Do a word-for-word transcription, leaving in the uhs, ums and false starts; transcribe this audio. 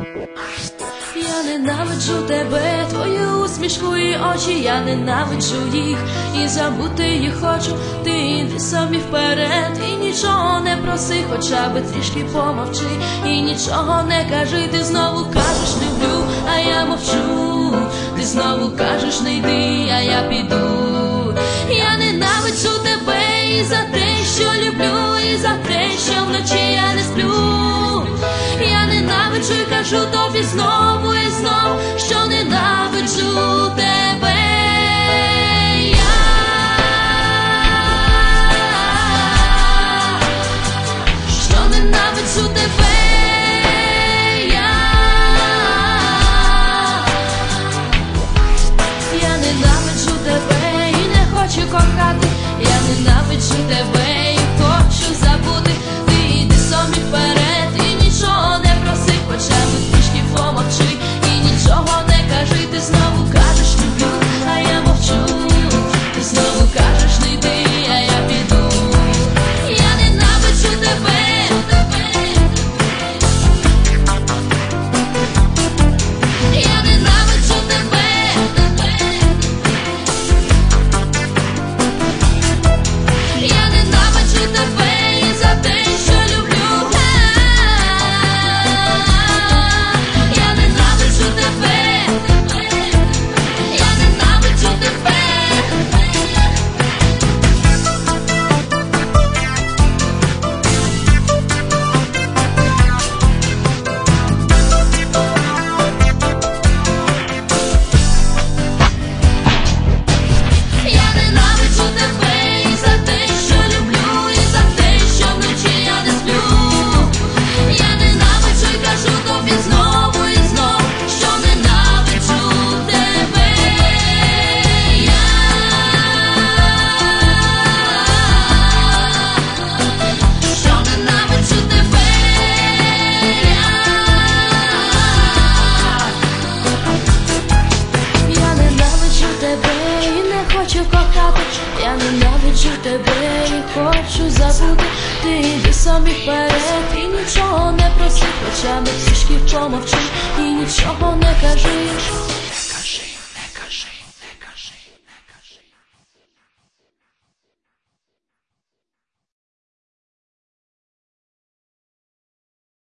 Я ненавиджу тебе, твою усмішку і очі, я ненавиджу їх, і забути їх хочу. Ти йди собі вперед і нічого не проси, хоча би трішки помовчи, і нічого не кажи. Ти знову кажеш люблю, а я мовчу. Ти знову кажеш не йди, а я піду. Я ненавиджу тебе і за те, що люблю, і за те, що вночі я не сплю. Я ненавиджу і кажу тобі знову і знов, що ненавиджу тебе. Я, що ненавиджу тебе. Я, я ненавиджу тебе і не хочу кохати. Я ненавиджу тебе і хочу забути. Ти йди собі вперед і нічого не проси, хоча б трішки помовчи, і нічого не кажи. Ти знову кажеш люблю, а я мовчу. Ти знову кажеш не йди, а я піду. Я ненавиджу тебе. Я ненавиджу тебе. Я ненавиджу тебе і за те, що люблю. Я ненавиджу тебе. Я ненавиджу тебе. Я ненавиджу тебе і за те, що люблю, і за те, що вночі я не сплю. Я ненавиджу і кажу тобі знову і знов, що ненавиджу тебе. Я, що ненавиджу тебе. Я ненавиджу тебе і не хочу кохати. Я ненавиджу тебе і хочу забути. Ти йди собі вперед і нічого не проси, хоча б трішки помовчи, і нічого не кажи.